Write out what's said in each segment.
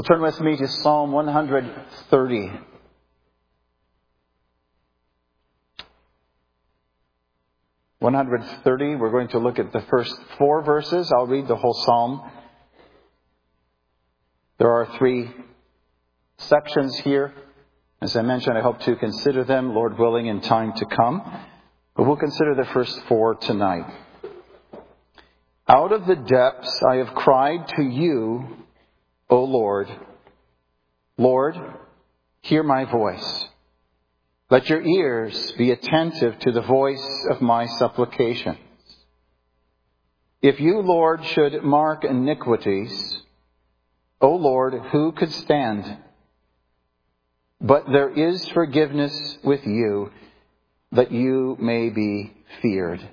Well, turn with me to Psalm 130. We're going to look at the first 4 verses. I'll read the whole psalm. There are 3 sections here. As I mentioned, I hope to consider them, Lord willing, in time to come. But we'll consider the first 4 tonight. Out of the depths I have cried to you, O Lord. Lord, hear my voice. Let your ears be attentive to the voice of my supplications. If you, Lord, should mark iniquities, O Lord, who could stand? But there is forgiveness with you, that you may be feared.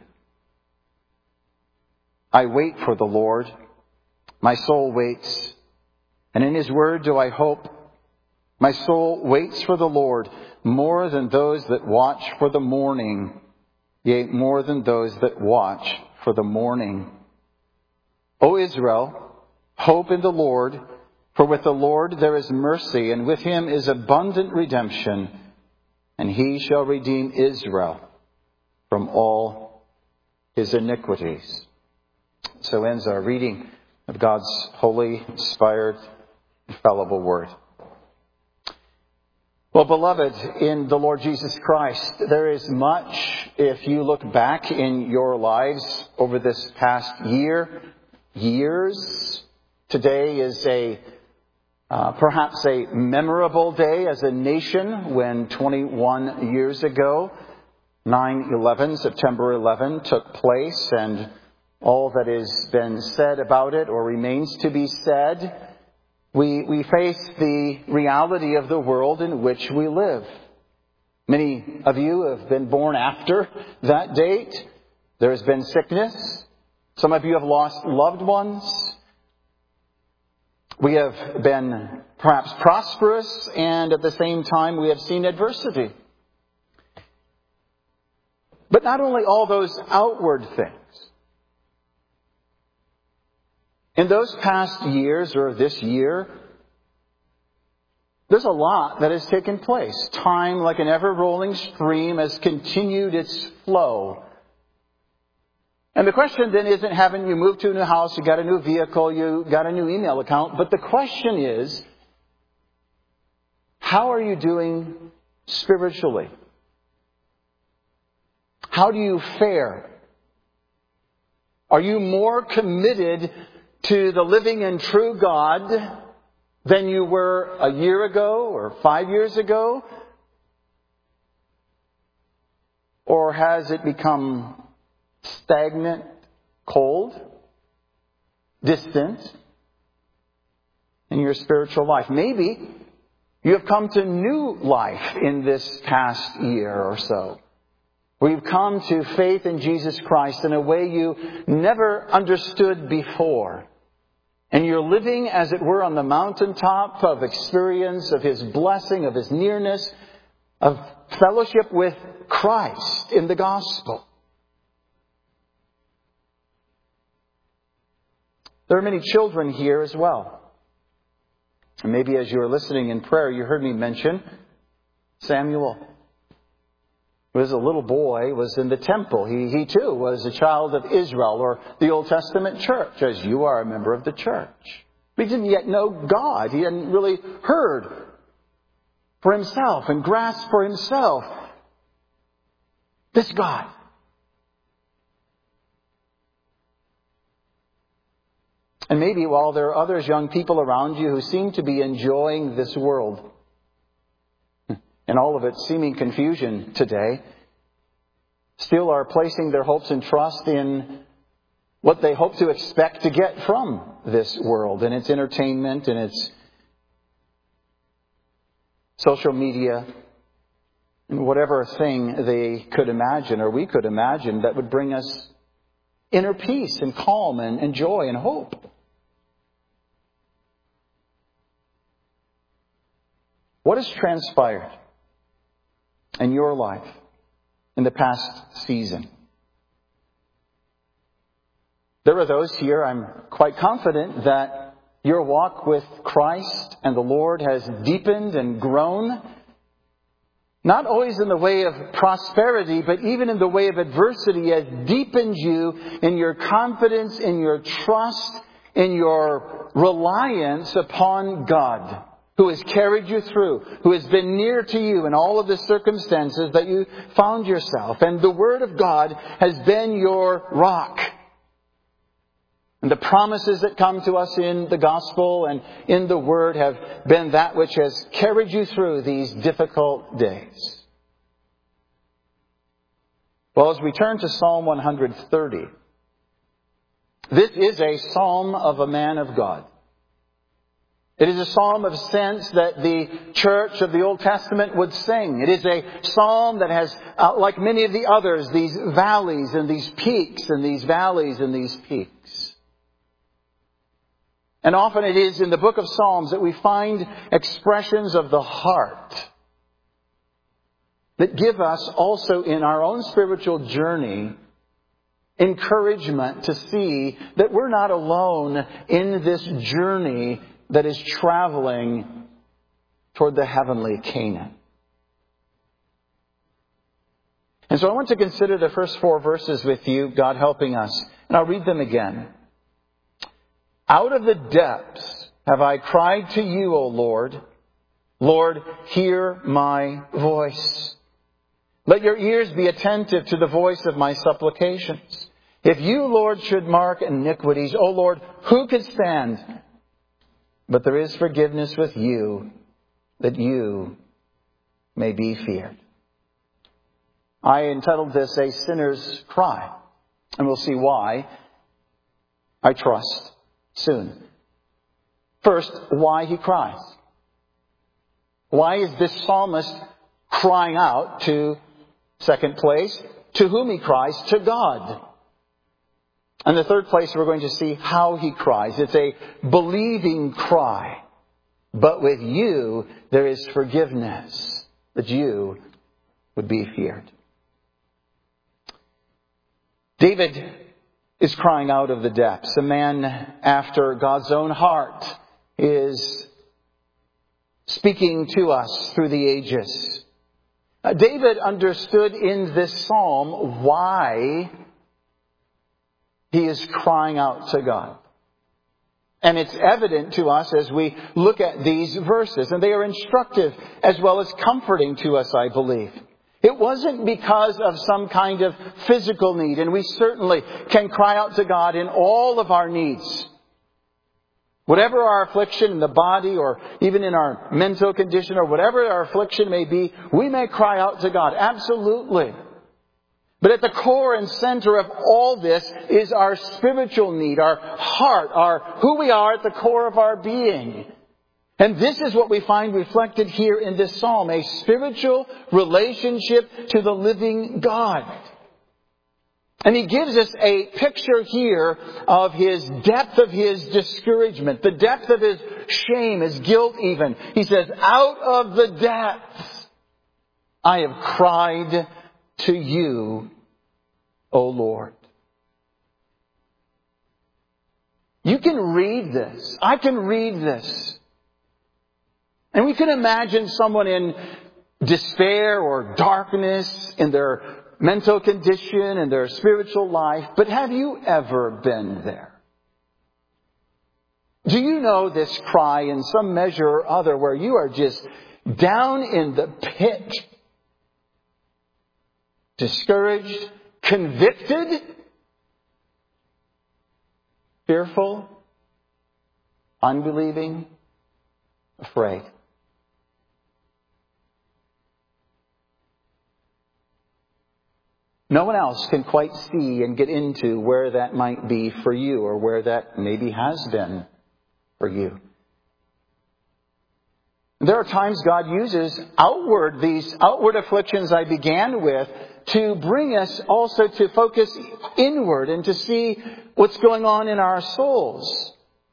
I wait for the Lord. My soul waits, and in his word do I hope. My soul waits for the Lord more than those that watch for the morning, yea, more than those that watch for the morning. O Israel, hope in the Lord, for with the Lord there is mercy, and with him is abundant redemption, and he shall redeem Israel from all his iniquities. So ends our reading of God's holy, inspired, infallible word. Well, beloved, in the Lord Jesus Christ, there is much, if you look back in your lives over this past years. Today is perhaps a memorable day as a nation when 21 years ago, 9/11, September 11, took place, and all that has been said about it or remains to be said. We face the reality of the world in which we live. Many of you have been born after that date. There has been sickness. Some of you have lost loved ones. We have been perhaps prosperous, and at the same time we have seen adversity. But not only all those outward things. In those past years, or this year, there's a lot that has taken place. Time, like an ever-rolling stream, has continued its flow. And the question then isn't, haven't you moved to a new house, you got a new vehicle, you got a new email account, but the question is, how are you doing spiritually? How do you fare? Are you more committed to the living and true God than you were a year ago or 5 years ago? Or has it become stagnant, cold, distant in your spiritual life? Maybe you have come to new life in this past year or so. Where you've come to faith in Jesus Christ in a way you never understood before. And you're living, as it were, on the mountaintop of experience of his blessing, of his nearness, of fellowship with Christ in the gospel. There are many children here as well. And maybe as you were listening in prayer, you heard me mention Samuel. Who was a little boy, was in the temple. He too was a child of Israel, or the Old Testament church, as you are a member of the church. But he didn't yet know God. He hadn't really heard for himself and grasped for himself this God. And maybe while there are others, young people around you who seem to be enjoying this world, and all of its seeming confusion today, still are placing their hopes and trust in what they hope to expect to get from this world and its entertainment and its social media and whatever thing they could imagine or we could imagine that would bring us inner peace and calm and joy and hope. What has transpired in your life in the past season? There are those here, I'm quite confident, that your walk with Christ and the Lord has deepened and grown, not always in the way of prosperity, but even in the way of adversity, has deepened you in your confidence, in your trust, in your reliance upon God, who has carried you through, who has been near to you in all of the circumstances that you found yourself. And the Word of God has been your rock. And the promises that come to us in the Gospel and in the Word have been that which has carried you through these difficult days. Well, as we turn to Psalm 130, this is a psalm of a man of God. It is a psalm of ascents that the church of the Old Testament would sing. It is a psalm that has, like many of the others, these valleys and these peaks and these valleys and these peaks. And often it is in the book of Psalms that we find expressions of the heart that give us also in our own spiritual journey encouragement to see that we're not alone in this journey that is traveling toward the heavenly Canaan. And so I want to consider the first 4 verses with you, God helping us. And I'll read them again. Out of the depths have I cried to you, O Lord. Lord, hear my voice. Let your ears be attentive to the voice of my supplications. If you, Lord, should mark iniquities, O Lord, who could stand? But there is forgiveness with you, that you may be feared. I entitled this A Sinner's Cry. And we'll see why, I trust, soon. First, why he cries. Why is this psalmist crying out to, second place, to whom he cries? To God. And the third place, we're going to see how he cries. It's a believing cry. But with you, there is forgiveness, that you would be feared. David is crying out of the depths. A man after God's own heart is speaking to us through the ages. David understood in this psalm why he is crying out to God. And it's evident to us as we look at these verses. And they are instructive as well as comforting to us, I believe. It wasn't because of some kind of physical need. And we certainly can cry out to God in all of our needs. Whatever our affliction in the body or even in our mental condition or whatever our affliction may be, we may cry out to God. Absolutely. But at the core and center of all this is our spiritual need, our heart, who we are at the core of our being. And this is what we find reflected here in this psalm, a spiritual relationship to the living God. And he gives us a picture here of his depth of his discouragement, the depth of his shame, his guilt even. He says, out of the depths I have cried to you, O Lord. You can read this. I can read this. And we can imagine someone in despair or darkness in their mental condition and their spiritual life. But have you ever been there? Do you know this cry in some measure or other where you are just down in the pit, discouraged, convicted, fearful, unbelieving, afraid? No one else can quite see and get into where that might be for you or where that maybe has been for you. There are times God uses these outward afflictions I began with to bring us also to focus inward and to see what's going on in our souls.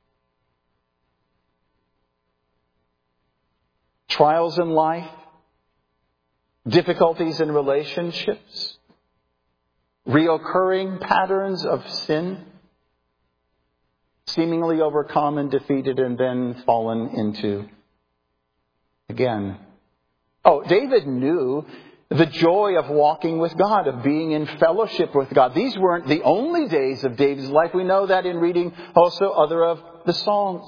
Trials in life, difficulties in relationships, reoccurring patterns of sin. seemingly overcome and defeated and then fallen into again. Oh, David knew the joy of walking with God, of being in fellowship with God. These weren't the only days of David's life. We know that in reading also other of the Psalms.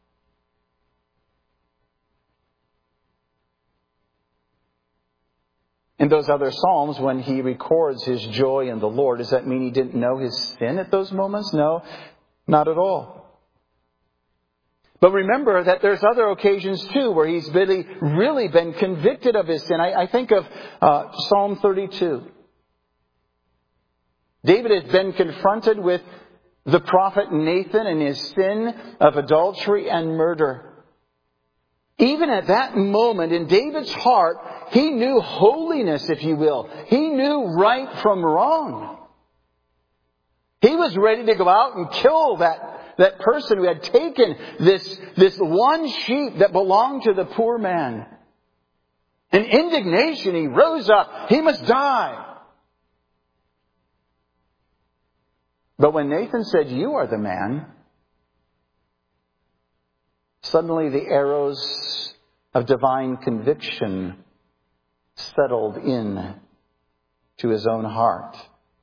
In those other Psalms, when he records his joy in the Lord, does that mean he didn't know his sin at those moments? No, not at all. But remember that there's other occasions too where he's really been convicted of his sin. I think of Psalm 32. David has been confronted with the prophet Nathan and his sin of adultery and murder. Even at that moment in David's heart, he knew holiness, if you will. He knew right from wrong. He was ready to go out and kill that person who had taken this one sheep that belonged to the poor man. In indignation, he rose up. He must die. But when Nathan said, "You are the man," suddenly the arrows of divine conviction settled in to his own heart.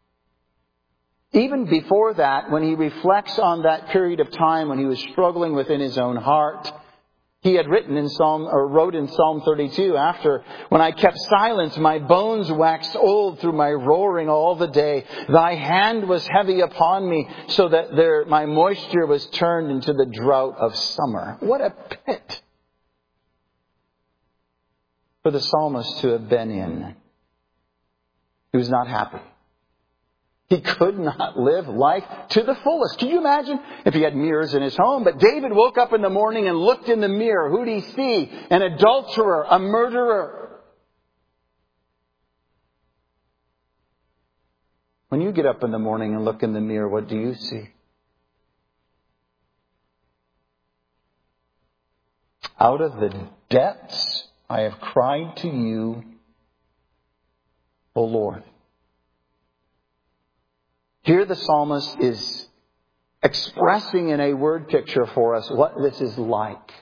Even before that, when he reflects on that period of time when he was struggling within his own heart, he had wrote in Psalm 32, after, "When I kept silence, my bones waxed old through my roaring all the day. Thy hand was heavy upon me, so that my moisture was turned into the drought of summer." What a pit for the psalmist to have been in. He was not happy. He could not live life to the fullest. Can you imagine if he had mirrors in his home? But David woke up in the morning and looked in the mirror. Who did he see? An adulterer, a murderer. When you get up in the morning and look in the mirror, what do you see? Out of the depths I have cried to you, O Lord. Here the psalmist is expressing in a word picture for us what this is like.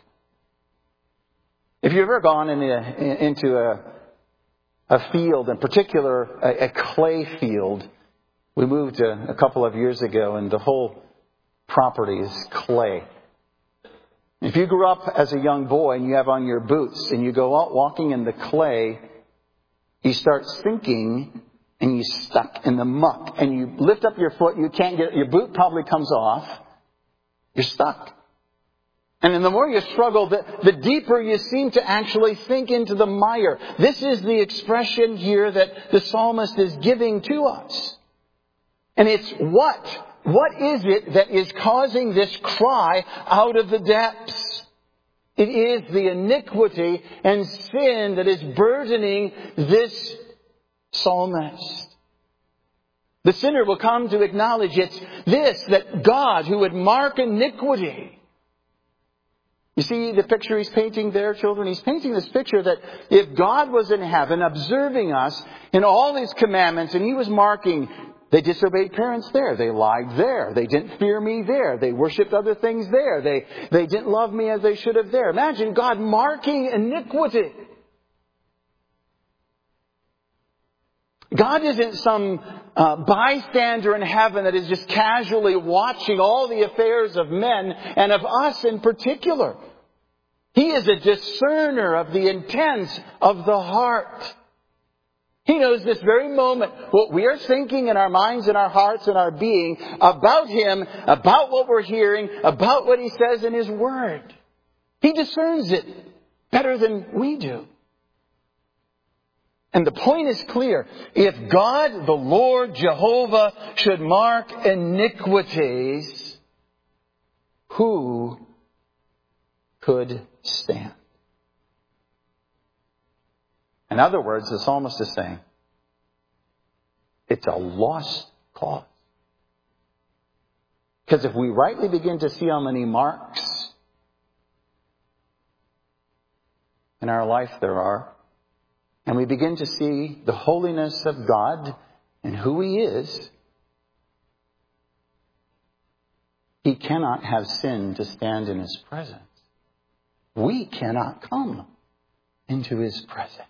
If you've ever gone into a field, in particular a clay field, we moved a couple of years ago and the whole property is clay. If you grew up as a young boy and you have on your boots and you go out walking in the clay, you start sinking and you're stuck in the muck. And you lift up your foot, you can't get it. Your boot probably comes off. You're stuck. And then the more you struggle, the deeper you seem to actually sink into the mire. This is the expression here that the psalmist is giving to us. And it's what? What is it that is causing this cry out of the depths? It is the iniquity and sin that is burdening this psalmist. The sinner will come to acknowledge it's this, that God, who would mark iniquity. You see the picture he's painting there, children? He's painting this picture that if God was in heaven observing us in all His commandments and He was marking, they disobeyed parents there, they lied there, they didn't fear me there, they worshipped other things there, they didn't love me as they should have there. Imagine God marking iniquity. God isn't some bystander in heaven that is just casually watching all the affairs of men and of us in particular. He is a discerner of the intents of the heart. He knows this very moment what we are thinking in our minds and our hearts and our being about Him, about what we're hearing, about what He says in His Word. He discerns it better than we do. And the point is clear. If God, the Lord Jehovah, should mark iniquities, who could stand? In other words, the psalmist is saying, it's a lost cause. Because if we rightly begin to see how many marks in our life there are, and we begin to see the holiness of God and who He he cannot have sin to stand in his presence. We cannot come into his presence.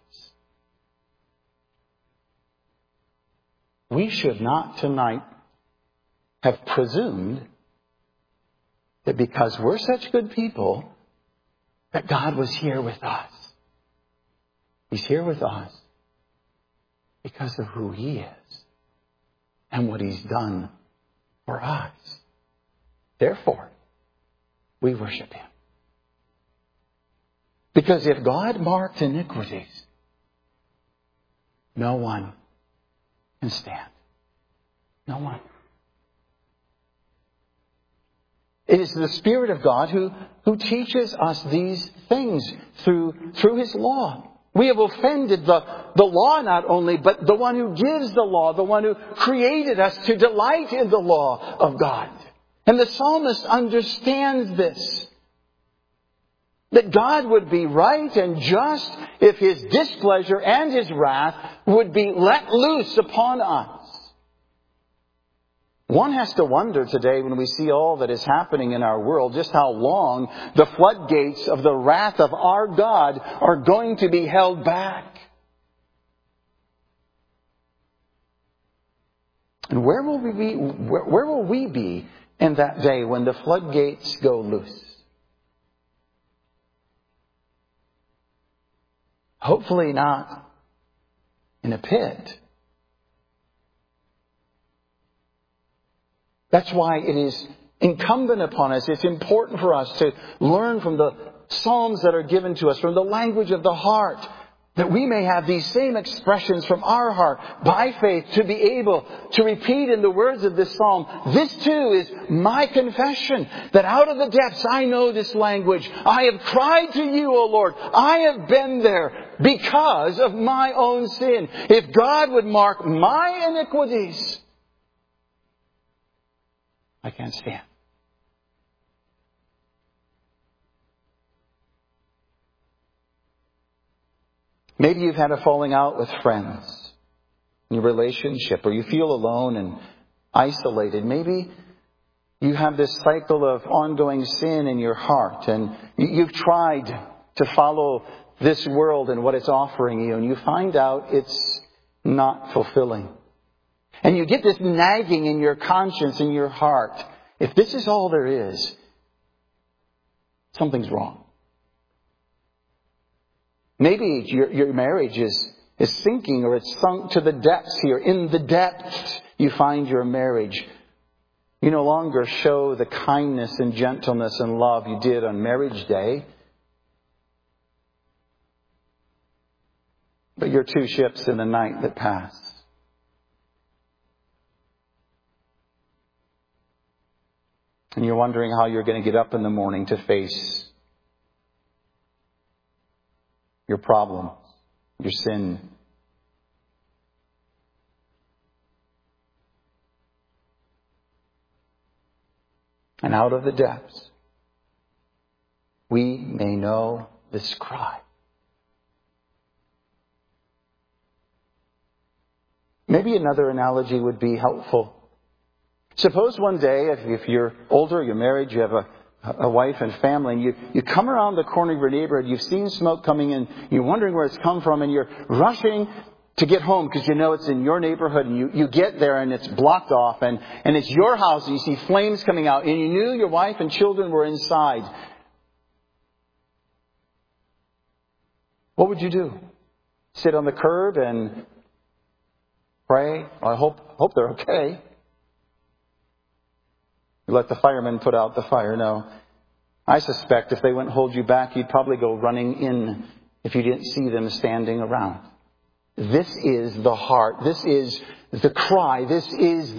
We should not tonight have presumed that because we're such good people, that God was here with us. He's here with us because of who he is and what he's done for us. Therefore, we worship him. Because if God marked iniquities, no one can stand. No one. It is the Spirit of God who teaches us these things through his law. We have offended the law not only, but the one who gives the law, the one who created us to delight in the law of God. And the psalmist understands this. That God would be right and just if his displeasure and his wrath would be let loose upon us. One has to wonder today when we see all that is happening in our world, just how long the floodgates of the wrath of our God are going to be held back. And where will we be in that day when the floodgates go loose? Hopefully not in a pit. That's why it is incumbent upon us. It's important for us to learn from the Psalms that are given to us, from the language of the heart, that we may have these same expressions from our heart by faith to be able to repeat in the words of this psalm. This too is my confession, that out of the depths I know this language. I have cried to you, O Lord. I have been there because of my own sin. If God would mark my iniquities, I can't stand. Maybe you've had a falling out with friends in your relationship, or you feel alone and isolated. Maybe you have this cycle of ongoing sin in your heart, and you've tried to follow this world and what it's offering you, and you find out it's not fulfilling. And you get this nagging in your conscience, in your heart. If this is all there is, something's wrong. Maybe your marriage is sinking, or it's sunk to the depths here. In the depths, you find your marriage. You no longer show the kindness and gentleness and love you did on marriage day. But you're two ships in the night that pass. And you're wondering how you're going to get up in the morning to face your problem, your sin. And out of the depths, we may know this cry. Maybe another analogy would be helpful. Suppose one day, if you're older, you're married, you have a wife and family, and you come around the corner of your neighborhood, you've seen smoke coming in, you're wondering where it's come from, and you're rushing to get home because you know it's in your neighborhood, and you get there and it's blocked off, and it's your house, and you see flames coming out, and you knew your wife and children were inside. What would you do? Sit on the curb and pray? I hope they're okay. You let the firemen put out the fire. No. I suspect if they wouldn't hold you back, you'd probably go running in if you didn't see them standing around. This is the heart. This is the cry. This is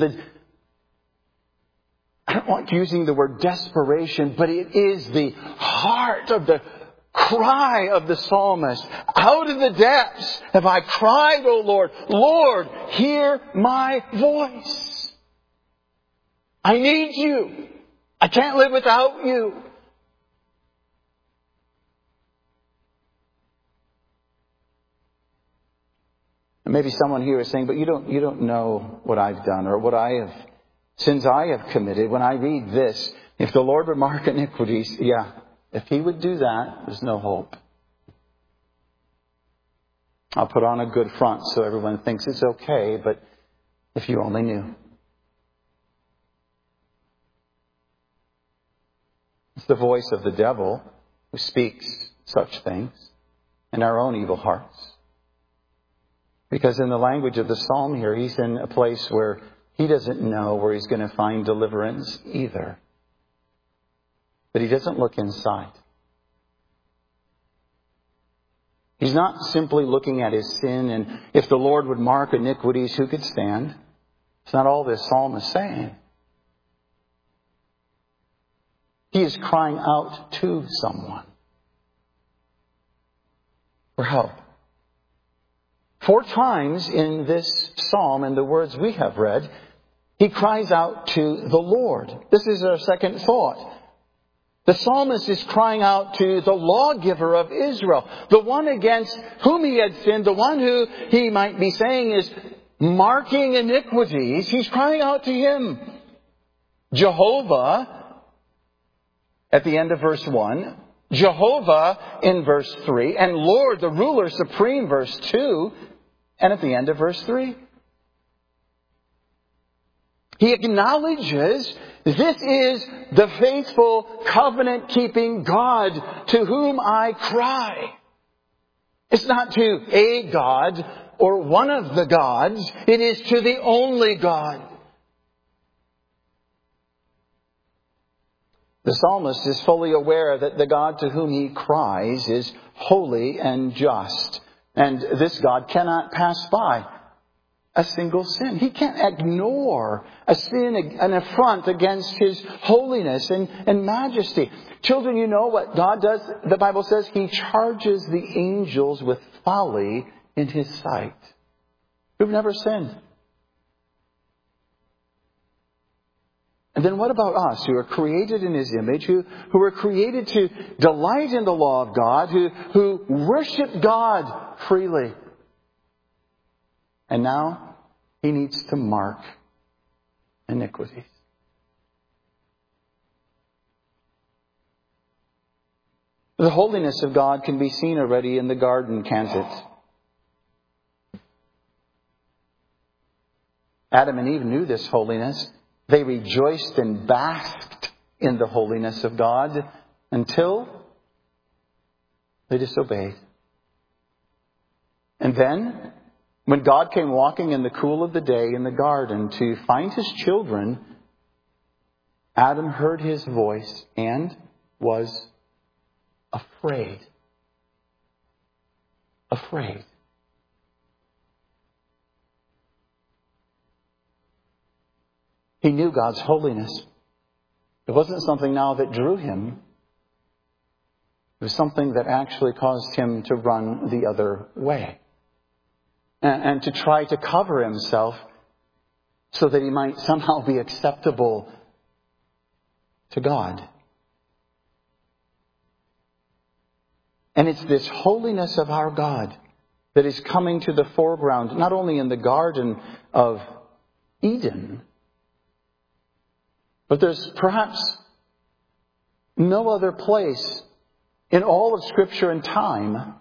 I don't like using the word desperation, but it is the heart of the cry of the psalmist. Out of the depths have I cried, O Lord. Lord, hear my voice. I need you. I can't live without you. And maybe someone here is saying, but you don't know what I've done or what I have sins I have committed. When I read this, if the Lord would mark iniquities, if He would do that, there's no hope. I'll put on a good front so everyone thinks it's okay, but if you only knew. It's the voice of the devil who speaks such things in our own evil hearts. Because in the language of the psalm here, he's in a place where he doesn't know where he's going to find deliverance either. But he doesn't look inside. He's not simply looking at his sin and if the Lord would mark iniquities, who could stand? It's not all this psalm is saying. He is crying out to someone for help. 4 times in this psalm, in the words we have read, he cries out to the Lord. This is our second thought. The psalmist is crying out to the lawgiver of Israel, the one against whom he had sinned, the one who he might be saying is marking iniquities. He's crying out to him. Jehovah, at the end of verse 1, Jehovah in verse 3, and Lord, the ruler supreme, verse 2, and at the end of verse 3. He acknowledges this is the faithful, covenant-keeping God to whom I cry. It's not to a God or one of the gods. It is to the only God. The psalmist is fully aware that the God to whom he cries is holy and just. And this God cannot pass by a single sin. He can't ignore a sin, an affront against His holiness and majesty. Children, you know what God does? The Bible says He charges the angels with folly in His sight. Who've never sinned. And then what about us who are created in His image, who are created to delight in the law of God, who worship God freely? And now He needs to mark iniquities. The holiness of God can be seen already in the garden, can't it? Adam and Eve knew this holiness. They rejoiced and basked in the holiness of God until they disobeyed. And then, when God came walking in the cool of the day in the garden to find His children, Adam heard His voice and was afraid. Afraid. He knew God's holiness. It wasn't something now that drew him. It was something that actually caused him to run the other way. And to try to cover himself so that he might somehow be acceptable to God. And it's this holiness of our God that is coming to the foreground, not only in the Garden of Eden, but there's perhaps no other place in all of Scripture and time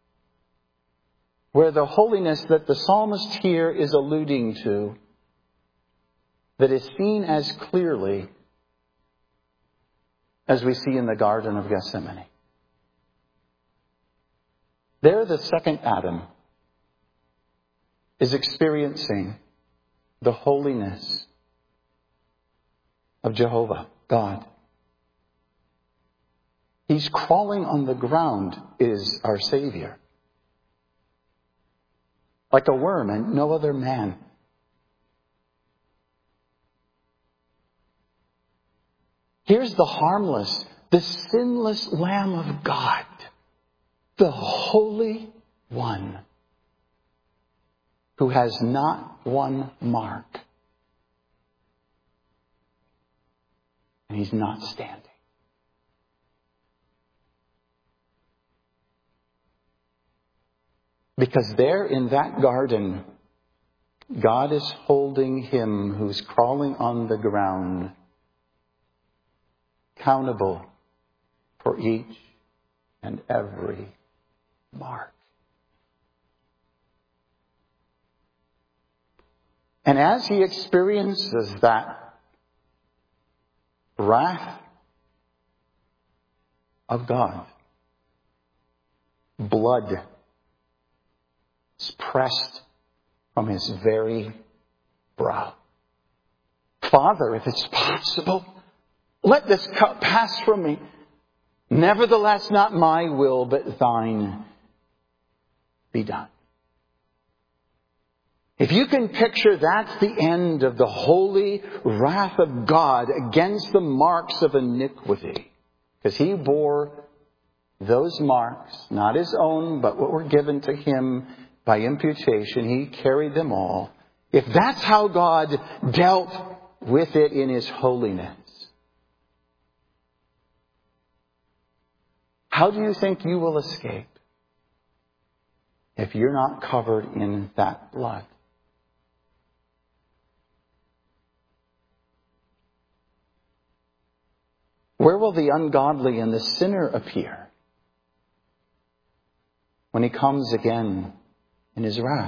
where the holiness that the psalmist here is alluding to that is seen as clearly as we see in the Garden of Gethsemane. There, the second Adam is experiencing the holiness of Jehovah, God. He's crawling on the ground, is our Savior. Like a worm and no other man. Here's the harmless, the sinless Lamb of God, the Holy One, who has not one mark. And He's not standing. Because there in that garden, God is holding him who's crawling on the ground accountable for each and every mark. And as he experiences that wrath of God, blood is pressed from his very brow. Father, if it's possible, let this cup pass from me. Nevertheless, not my will, but thine be done. If you can picture, that's the end of the holy wrath of God against the marks of iniquity. Because he bore those marks, not his own, but what were given to him by imputation. He carried them all. If that's how God dealt with it in his holiness, how do you think you will escape if you're not covered in that blood? Where will the ungodly and the sinner appear when he comes again in his wrath?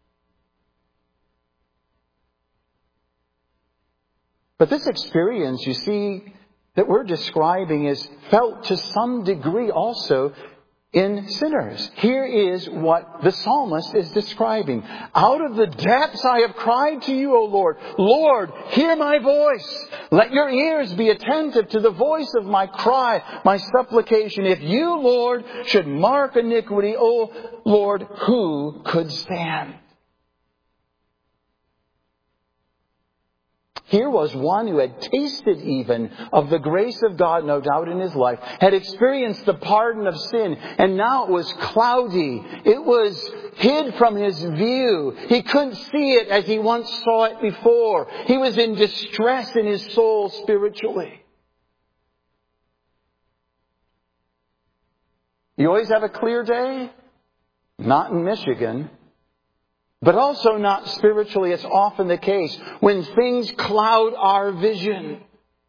But this experience, you see, that we're describing is felt to some degree also in sinners. Here is what the psalmist is describing. Out of the depths I have cried to you, O Lord. Lord, hear my voice. Let your ears be attentive to the voice of my cry, my supplication. If you, Lord, should mark iniquity, O Lord, who could stand? Here was one who had tasted even of the grace of God, no doubt, in his life, had experienced the pardon of sin, and now it was cloudy. It was hid from his view. He couldn't see it as he once saw it before. He was in distress in his soul spiritually. You always have a clear day? Not in Michigan. But also not spiritually. It's often the case when things cloud our vision.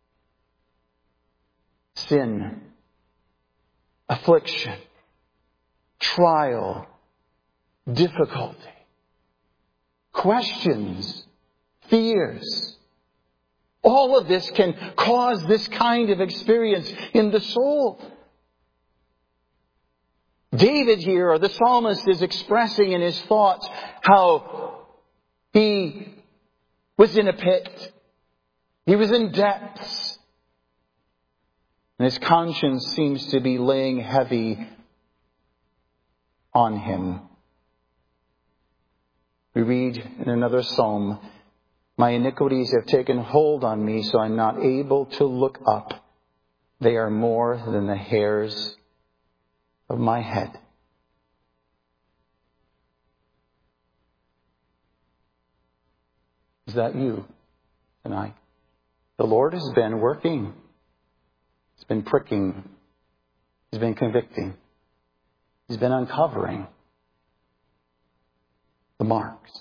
Sin, affliction, trial, difficulty, questions, fears. All of this can cause this kind of experience in the soul. David here, or the psalmist, is expressing in his thoughts how he was in a pit. He was in depths. And his conscience seems to be laying heavy on him. We read in another psalm, my iniquities have taken hold on me, so I'm not able to look up. They are more than the hairs of my head. Is that you tonight? The Lord has been working. He's been pricking. He's been convicting. He's been uncovering the marks.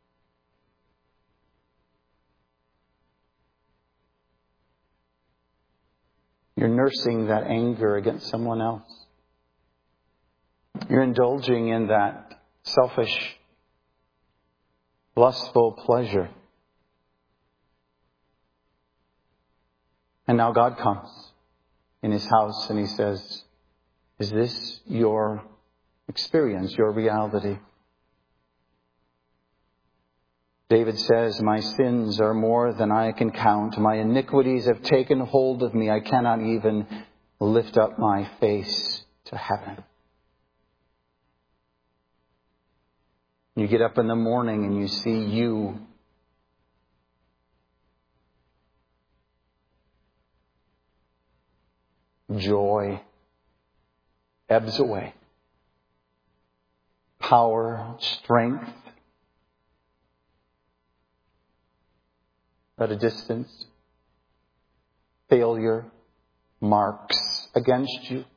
You're nursing that anger against someone else. You're indulging in that selfish, lustful pleasure. And now God comes in his house and he says, is this your experience, your reality? David says, my sins are more than I can count. My iniquities have taken hold of me. I cannot even lift up my face to heaven. You get up in the morning and you see you. Joy ebbs away. Power, strength, at a distance. Failure, marks against you.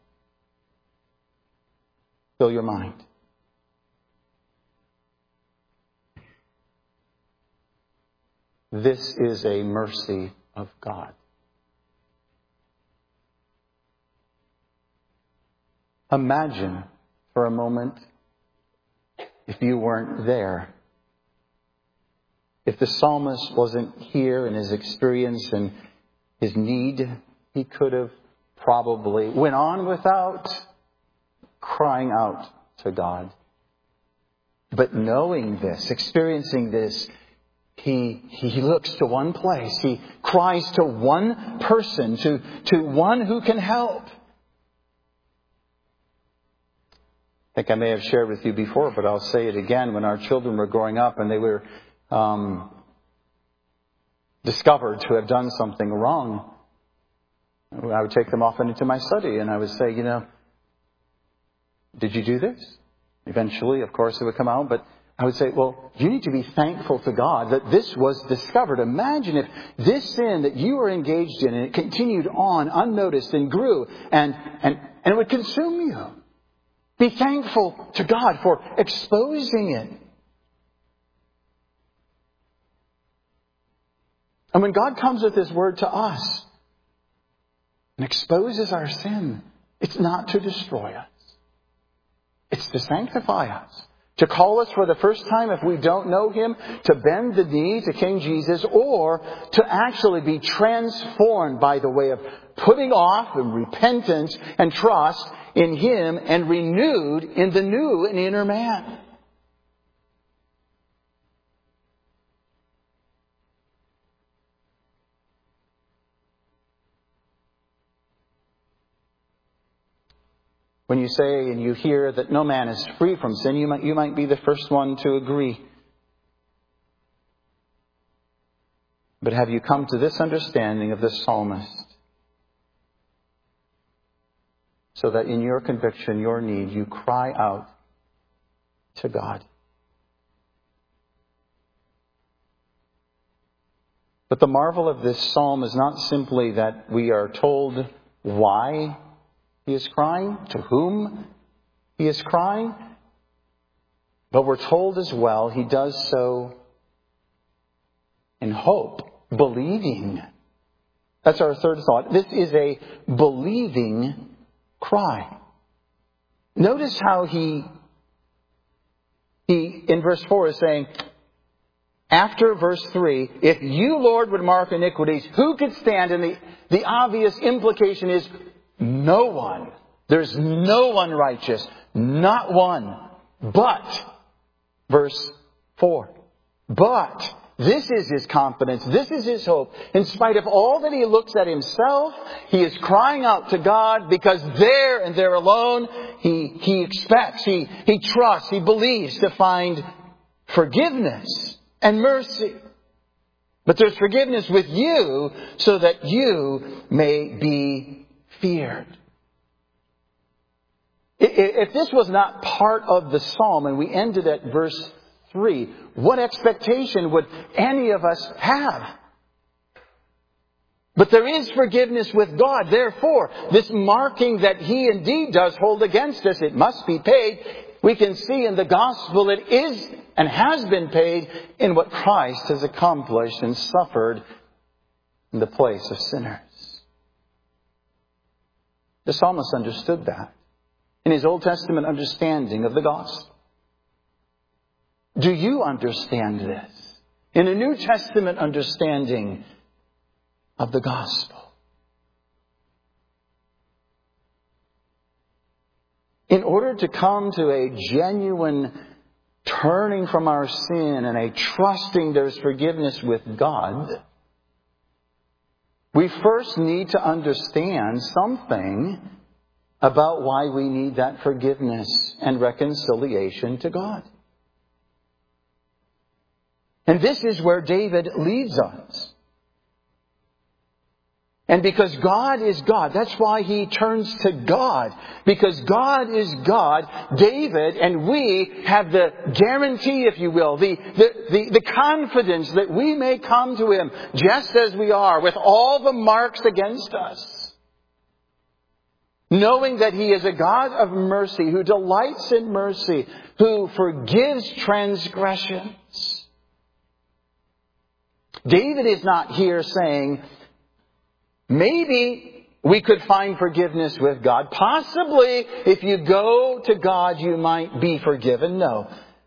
Fill your mind. This is a mercy of God. Imagine for a moment if you weren't there. If the psalmist wasn't here in his experience and his need, he could have probably went on without crying out to God. But knowing this, experiencing this, he looks to one place. He cries to one person, to one who can help. I think I may have shared with you before, but I'll say it again. When our children were growing up and they were discovered to have done something wrong, I would take them often into my study and I would say, did you do this? Eventually, of course, it would come out, but I would say, well, you need to be thankful to God that this was discovered. Imagine if this sin that you were engaged in and it continued on unnoticed and grew and it would consume you. Be thankful to God for exposing it. And when God comes with His word to us and exposes our sin, it's not to destroy us. It's to sanctify us. To call us for the first time, if we don't know Him, to bend the knee to King Jesus, or to actually be transformed by the way of putting off and repentance and trust in Him and renewed in the new and inner man. When you say and you hear that no man is free from sin, you might be the first one to agree. But have you come to this understanding of the psalmist? So that in your conviction, your need, you cry out to God. But the marvel of this psalm is not simply that we are told why he is crying, to whom he is crying, but we're told as well he does so in hope, believing. That's our third thought. This is a believing cry. Notice how he in verse 4 is saying, after verse 3, if you, Lord, would mark iniquities, who could stand? And the obvious implication is no one. There's no one righteous. Not one. But, verse 4, but this is his confidence. This is his hope. In spite of all that he looks at himself, he is crying out to God because there and there alone, he expects, he trusts, he believes to find forgiveness and mercy. But there's forgiveness with you so that you may be feared. If this was not part of the psalm and we ended at verse 3, what expectation would any of us have? But there is forgiveness with God. Therefore, this marking that He indeed does hold against us, it must be paid. We can see in the gospel it is and has been paid in what Christ has accomplished and suffered in the place of sinners. The psalmist understood that in his Old Testament understanding of the gospel. Do you understand this in a New Testament understanding of the gospel? In order to come to a genuine turning from our sin and a trusting there's forgiveness with God, we first need to understand something about why we need that forgiveness and reconciliation to God. And this is where David leads us. And because God is God, that's why he turns to God. Because God is God, David and we have the guarantee, if you will, the confidence that we may come to Him just as we are, with all the marks against us. Knowing that He is a God of mercy, who delights in mercy, who forgives transgressions. David is not here saying, maybe we could find forgiveness with God. Possibly, if you go to God, you might be forgiven. No.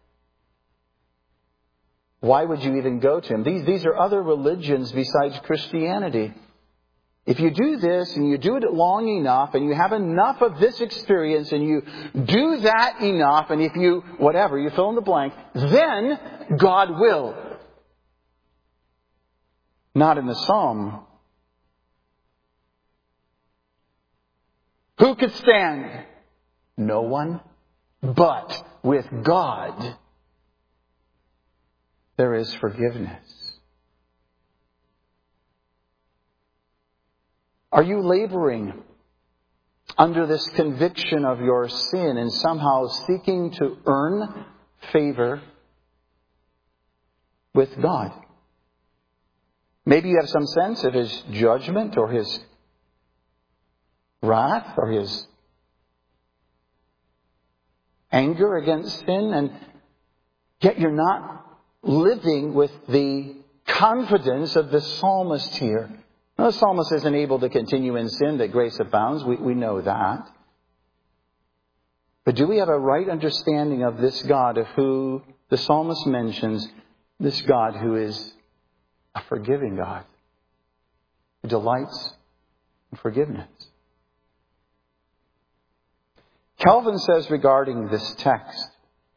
Why would you even go to Him? These are other religions besides Christianity. If you do this and you do it long enough and you have enough of this experience and you do that enough and if you, whatever, you fill in the blank, then God will. Not in the Psalm. Who could stand? No one. But with God, there is forgiveness. Are you laboring under this conviction of your sin and somehow seeking to earn favor with God? Maybe you have some sense of His judgment or His wrath or His anger against sin, and yet you're not living with the confidence of the psalmist here. Now, the psalmist isn't able to continue in sin that grace abounds. We know that. But do we have a right understanding of this God of who the psalmist mentions, this God who is a forgiving God, who delights in forgiveness? Calvin says regarding this text,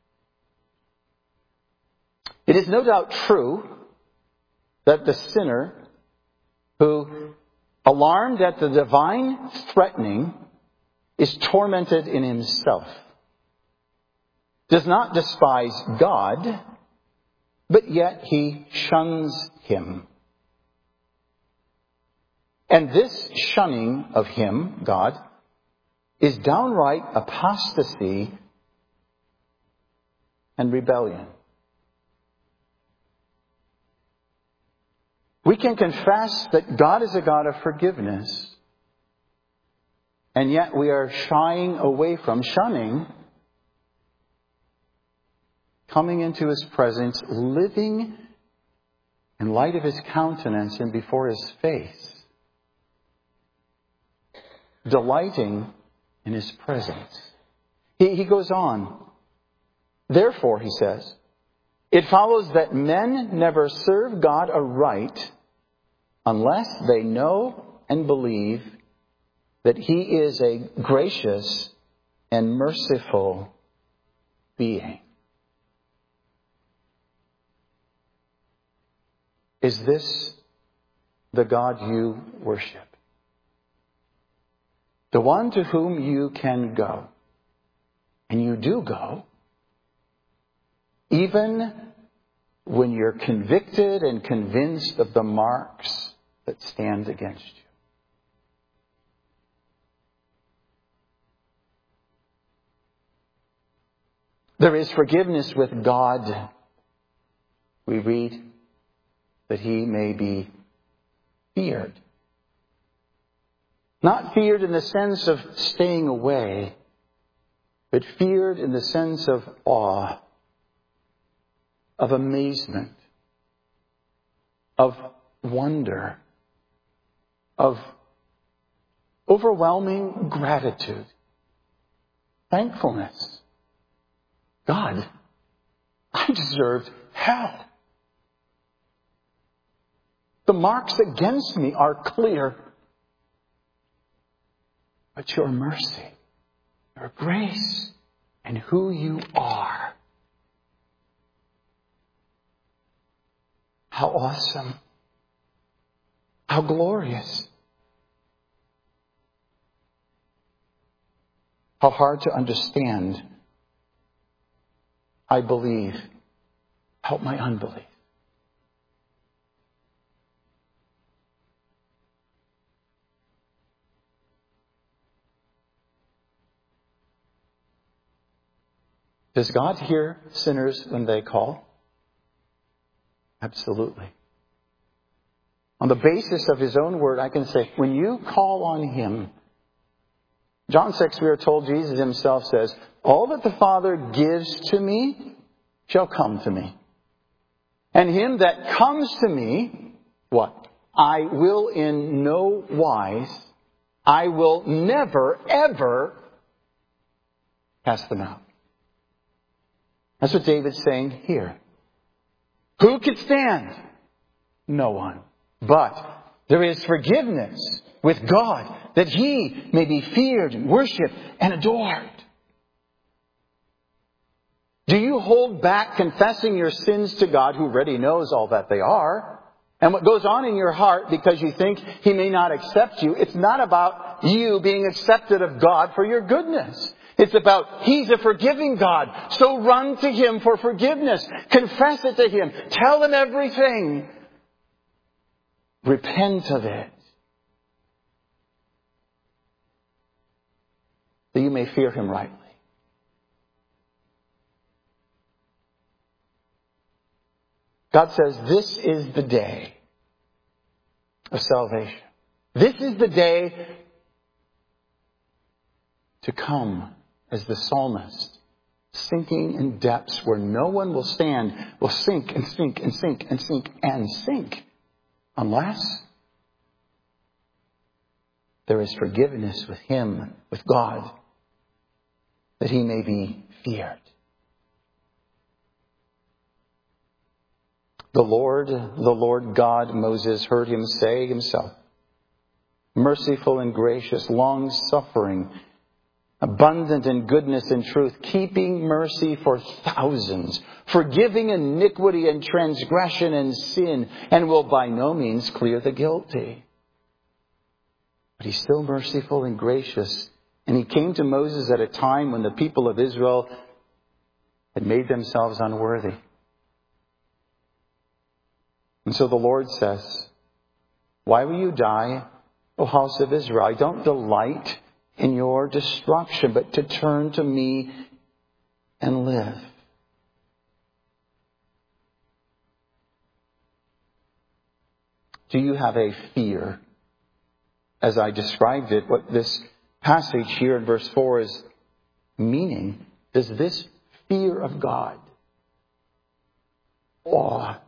it is no doubt true that the sinner who, alarmed at the divine threatening, is tormented in himself, does not despise God, but yet he shuns Him. And this shunning of Him, God, is downright apostasy and rebellion. We can confess that God is a God of forgiveness, and yet we are shying away from, shunning, coming into His presence, living in light of His countenance and before His face, delighting in His presence. He goes on. Therefore, he says, it follows that men never serve God aright unless they know and believe that He is a gracious and merciful being. Is this the God you worship? The one to whom you can go. And you do go, even when you're convicted and convinced of the marks that stand against you. There is forgiveness with God. We read that He may be feared. Not feared in the sense of staying away, but feared in the sense of awe, of amazement, of wonder, of overwhelming gratitude, thankfulness. God, I deserved hell. The marks against me are clear. But your mercy, your grace, and who you are. How awesome. How glorious. How hard to understand. I believe. Help my unbelief. Does God hear sinners when they call? Absolutely. On the basis of His own word, I can say, when you call on Him, John 6, we are told, Jesus Himself says, all that the Father gives to me shall come to me. And him that comes to me, what? I will in no wise, I will never, ever cast them out. That's what David's saying here. Who could stand? No one. But there is forgiveness with God, that He may be feared and worshipped and adored. Do you hold back confessing your sins to God, who already knows all that they are? And what goes on in your heart because you think He may not accept you, it's not about you being accepted of God for your goodness. It's about He's a forgiving God. So run to Him for forgiveness. Confess it to Him. Tell Him everything. Repent of it. That you may fear Him rightly. God says this is the day of salvation. This is the day to come as the psalmist, sinking in depths where no one will stand, will sink and sink and sink and sink and sink, unless there is forgiveness with Him, with God, that He may be feared. The Lord God, Moses heard Him say Himself, merciful and gracious, long-suffering, abundant in goodness and truth, keeping mercy for thousands, forgiving iniquity and transgression and sin, and will by no means clear the guilty. But He's still merciful and gracious. And He came to Moses at a time when the people of Israel had made themselves unworthy. And so the Lord says, why will you die, O house of Israel? I don't delight in your destruction, but to turn to me and live. Do you have a fear? As I described it, what this passage here in verse 4 is meaning, does this fear of God, awe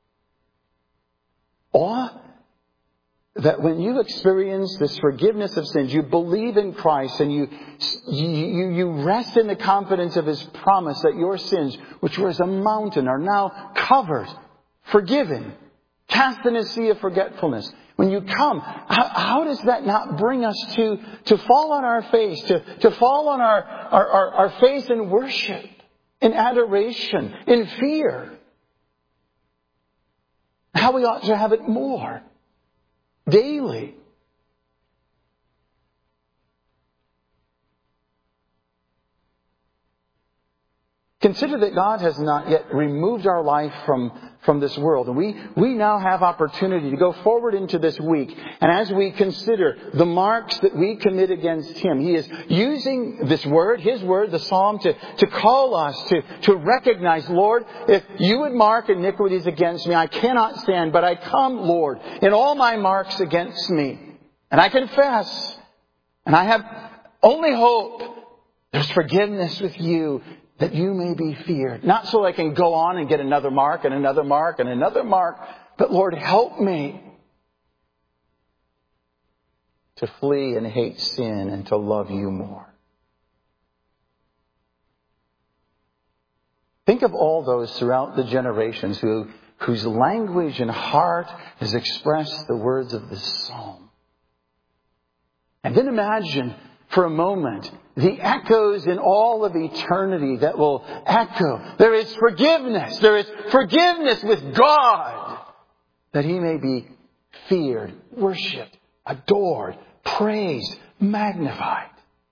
that when you experience this forgiveness of sins, you believe in Christ and you rest in the confidence of His promise that your sins, which were as a mountain, are now covered, forgiven, cast in a sea of forgetfulness. When you come, how does that not bring us to fall on our face, to fall on our face in worship, in adoration, in fear? How we ought to have it more. Daily. Consider that God has not yet removed our life from this world. And we now have opportunity to go forward into this week. And as we consider the marks that we commit against Him, He is using this word, His word, the psalm, to call us to recognize, Lord, if you would mark iniquities against me, I cannot stand, but I come, Lord, in all my marks against me. And I confess, and I have only hope. There's forgiveness with you, that you may be feared. Not so I can go on and get another mark and another mark and another mark. But Lord, help me to flee and hate sin and to love you more. Think of all those throughout the generations whose language and heart has expressed the words of this psalm. And then imagine for a moment the echoes in all of eternity that will echo. There is forgiveness. There is forgiveness with God, that He may be feared, worshipped, adored, praised, magnified.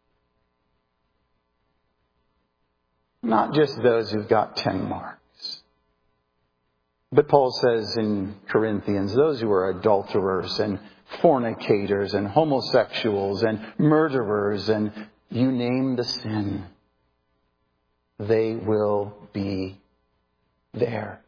Not just those who've got 10 marks. But Paul says in Corinthians, those who are adulterers and fornicators and homosexuals and murderers and you name the sin, they will be there.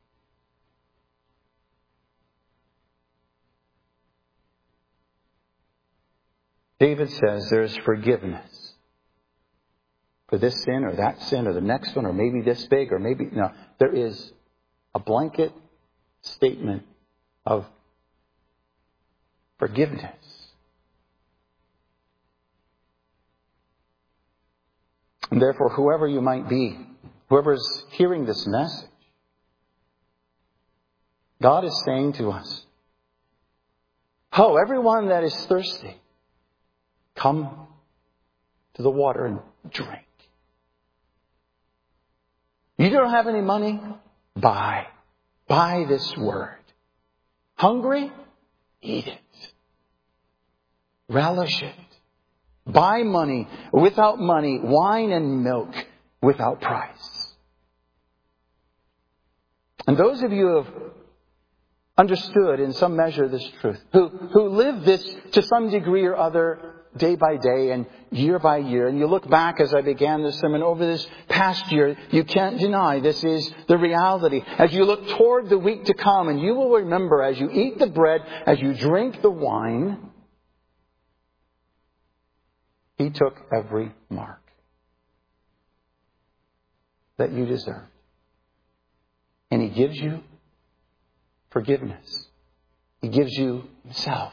David says there's forgiveness for this sin or that sin or the next one or maybe this big or maybe... No, there is a blanket statement of forgiveness. And therefore, whoever you might be, whoever's hearing this message, God is saying to us, "Oh, everyone that is thirsty, come to the water and drink. You don't have any money? Buy this word. Hungry? Eat it. Relish it. Buy money without money, wine and milk without price." And those of you who have understood in some measure this truth, who live this to some degree or other day by day and year by year, and you look back as I began this sermon over this past year, you can't deny this is the reality. As you look toward the week to come, and you will remember as you eat the bread, as you drink the wine, He took every mark that you deserved. And He gives you forgiveness. He gives you Himself.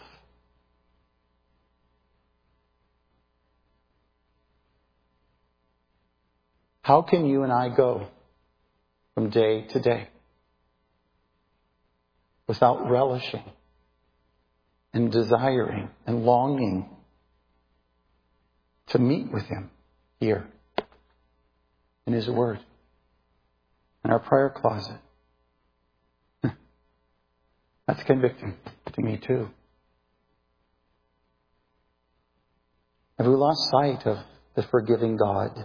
How can you and I go from day to day without relishing and desiring and longing to meet with Him here in His Word, in our prayer closet? That's convicting to me too. Have we lost sight of the forgiving God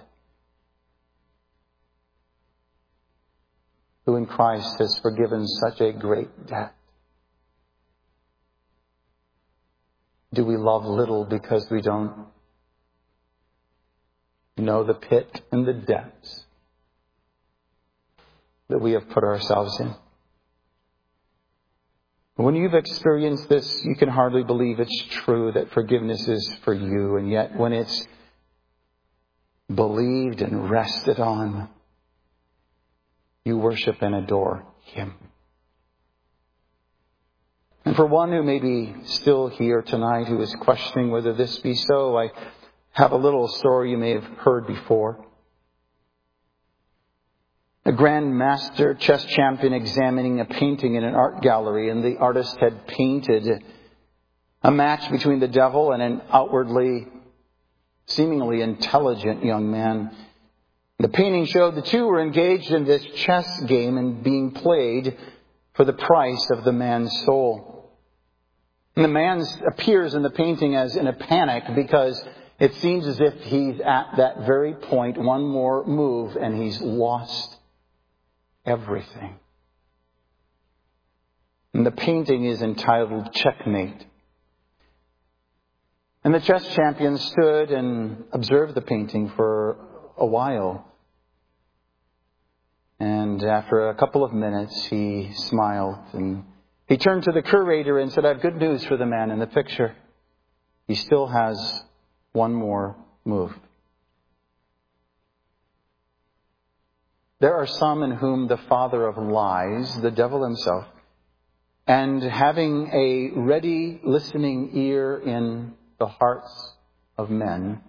who in Christ has forgiven such a great debt? Do we love little because we don't know the pit and the depths that we have put ourselves in? When you've experienced this, you can hardly believe it's true that forgiveness is for you. And yet when it's believed and rested on, you worship and adore Him. And for one who may be still here tonight who is questioning whether this be so, I have a little story you may have heard before. A grand master chess champion examining a painting in an art gallery, and the artist had painted a match between the devil and an outwardly, seemingly intelligent young man. The painting showed the two were engaged in this chess game and being played for the price of the man's soul. And the man appears in the painting as in a panic because it seems as if he's at that very point, one more move, and he's lost everything. And the painting is entitled Checkmate. And the chess champion stood and observed the painting for a while. And after a couple of minutes, he smiled and he turned to the curator and said, "I have good news for the man in the picture. He still has one more move." There are some in whom the father of lies, the devil himself, and having a ready listening ear in the hearts of men,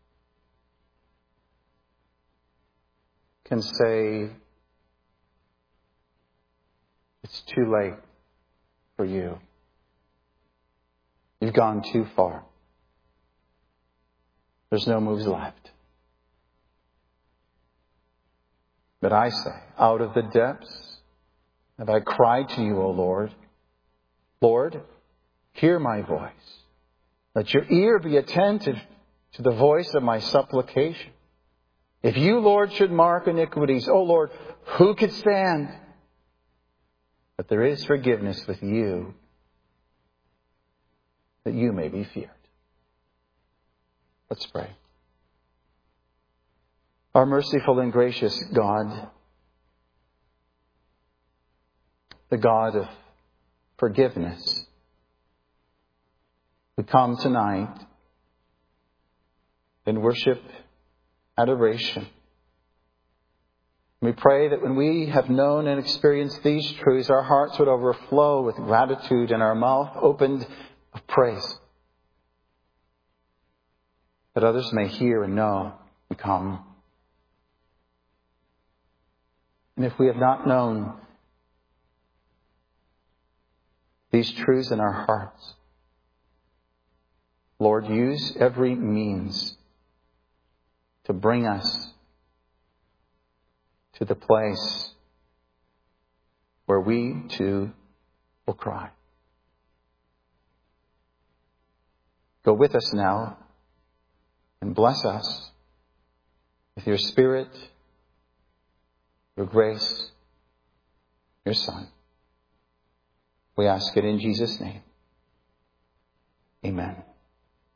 can say, "It's too late for you. You've gone too far. There's no moves left." But I say, out of the depths have I cried to you, O Lord. Lord, hear my voice. Let your ear be attentive to the voice of my supplication. If you, Lord, should mark iniquities, O Lord, who could stand? But there is forgiveness with you, that you may be feared. Let's pray. Our merciful and gracious God, the God of forgiveness, we come tonight in worship, adoration. We pray that when we have known and experienced these truths, our hearts would overflow with gratitude and our mouth opened of praise, that others may hear and know and come. And if we have not known these truths in our hearts, Lord, use every means to bring us to the place where we too will cry. Go with us now and bless us with your Spirit, your grace, your Son. We ask it in Jesus' name. Amen.